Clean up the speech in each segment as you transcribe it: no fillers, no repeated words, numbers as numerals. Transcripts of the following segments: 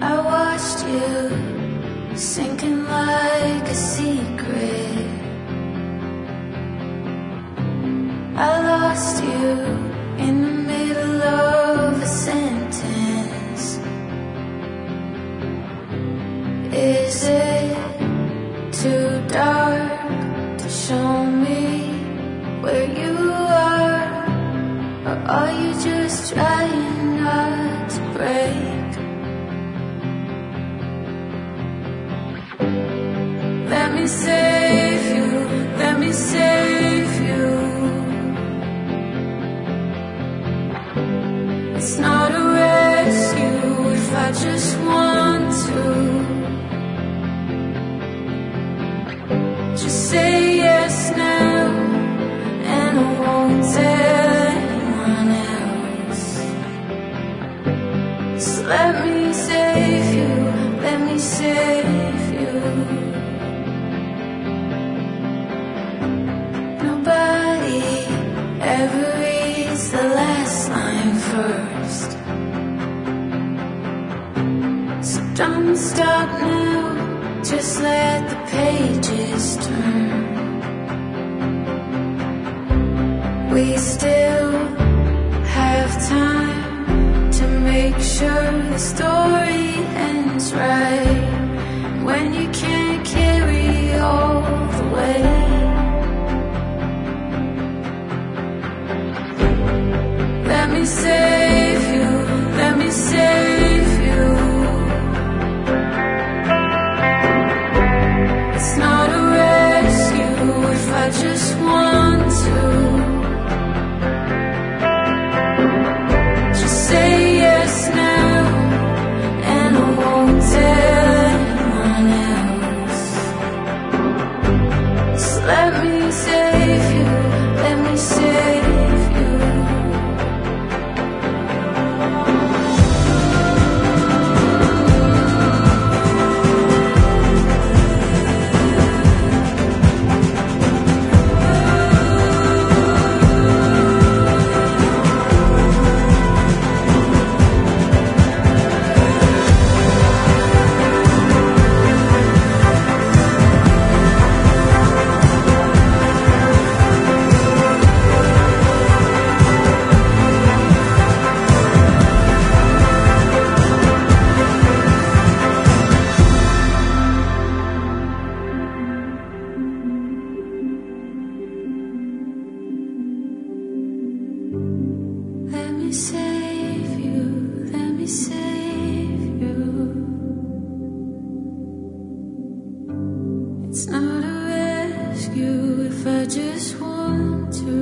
I watched you sinking like a secret. I lost you in the middle of a sentence. Is it too dark to show me where you are? Or are you just trying not to break? Let me save you, let me save you. It's not a rescue if I just want to. Just say yes now, and I won't tell anyone else. Just let me save you, let me save you. Nobody ever reads the last line first, so don't stop now, just let the pages turn. We still have time to make sure the story ends right. When you can't carry all the weight, let me save you, let me save you. It's not a rescue if I just want to. Just say yes now, and I won't tell anyone else. Just let me save you, let me save you. Let me save you, let me save you. It's not a rescue if I just want to.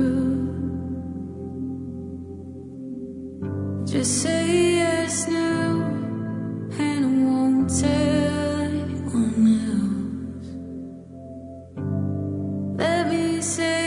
Just say yes now, and I won't tell anyone else. Let me say